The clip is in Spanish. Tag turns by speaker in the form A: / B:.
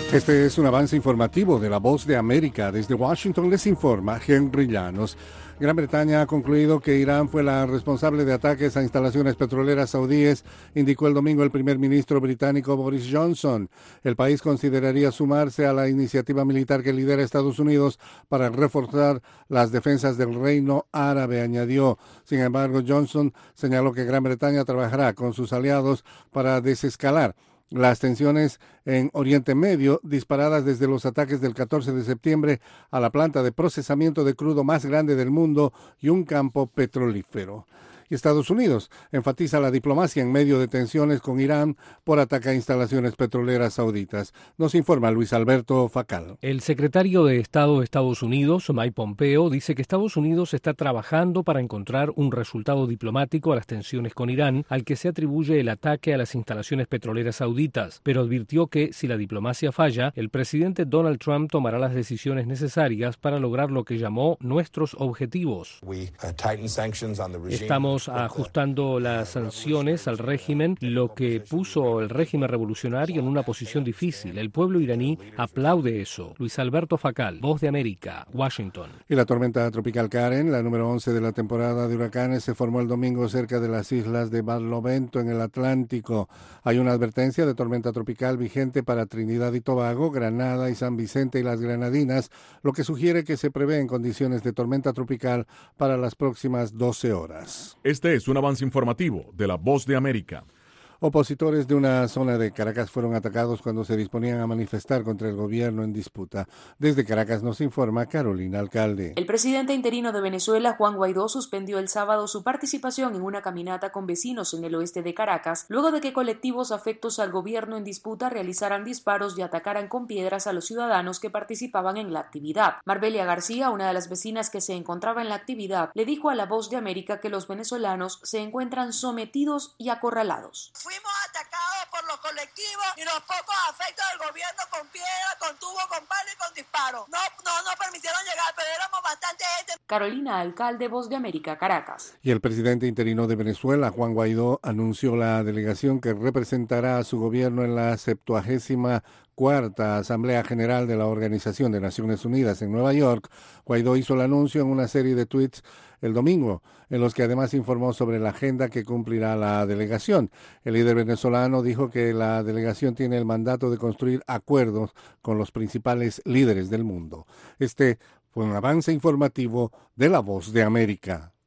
A: Este es un avance informativo de La Voz de América. Desde Washington les informa Henry Llanos. Gran Bretaña ha concluido que Irán fue la responsable de ataques a instalaciones petroleras saudíes, indicó el domingo el primer ministro británico Boris Johnson. El país consideraría sumarse a la iniciativa militar que lidera Estados Unidos para reforzar las defensas del Reino Árabe, añadió. Sin embargo, Johnson señaló que Gran Bretaña trabajará con sus aliados para desescalar las tensiones en Oriente Medio, disparadas desde los ataques del 14 de septiembre a la planta de procesamiento de crudo más grande del mundo y un campo petrolífero. Y Estados Unidos enfatiza la diplomacia en medio de tensiones con Irán por ataque a instalaciones petroleras sauditas. Nos informa Luis Alberto Facal.
B: El secretario de Estado de Estados Unidos, Mike Pompeo, dice que Estados Unidos está trabajando para encontrar un resultado diplomático a las tensiones con Irán, al que se atribuye el ataque a las instalaciones petroleras sauditas, pero advirtió que si la diplomacia falla, el presidente Donald Trump tomará las decisiones necesarias para lograr lo que llamó nuestros objetivos. Estamos ajustando las sanciones al régimen, lo que puso el régimen revolucionario en una posición difícil. El pueblo iraní aplaude eso. Luis Alberto Facal, Voz de América, Washington.
A: Y la tormenta tropical Karen, la número 11 de la temporada de huracanes, se formó el domingo cerca de las islas de Barlovento en el Atlántico. Hay una advertencia de tormenta tropical vigente para Trinidad y Tobago, Granada y San Vicente y las Granadinas, lo que sugiere que se prevén condiciones de tormenta tropical para las próximas 12 horas.
C: Este es un avance informativo de La Voz de América.
A: Opositores de una zona de Caracas fueron atacados cuando se disponían a manifestar contra el gobierno en disputa. Desde Caracas nos informa Carolina Alcalde.
D: El presidente interino de Venezuela, Juan Guaidó, suspendió el sábado su participación en una caminata con vecinos en el oeste de Caracas, luego de que colectivos afectos al gobierno en disputa realizaran disparos y atacaran con piedras a los ciudadanos que participaban en la actividad. Marbelia García, una de las vecinas que se encontraba en la actividad, le dijo a La Voz de América que los venezolanos se encuentran sometidos y acorralados.
E: Fuimos atacados por los colectivos y los pocos afectos del gobierno con piedra, con tubo, con palo y con disparos. No permitieron llegar, pero éramos bastante gente.
D: Carolina Alcalde, Voz de América, Caracas.
A: Y el presidente interino de Venezuela, Juan Guaidó, anunció la delegación que representará a su gobierno en la 74ª Asamblea General de la Organización de Naciones Unidas en Nueva York. Guaidó hizo el anuncio en una serie de tweets el domingo, en los que además informó sobre la agenda que cumplirá la delegación. El líder venezolano dijo que la delegación tiene el mandato de construir acuerdos con los principales líderes del mundo. Este fue un avance informativo de La Voz de América.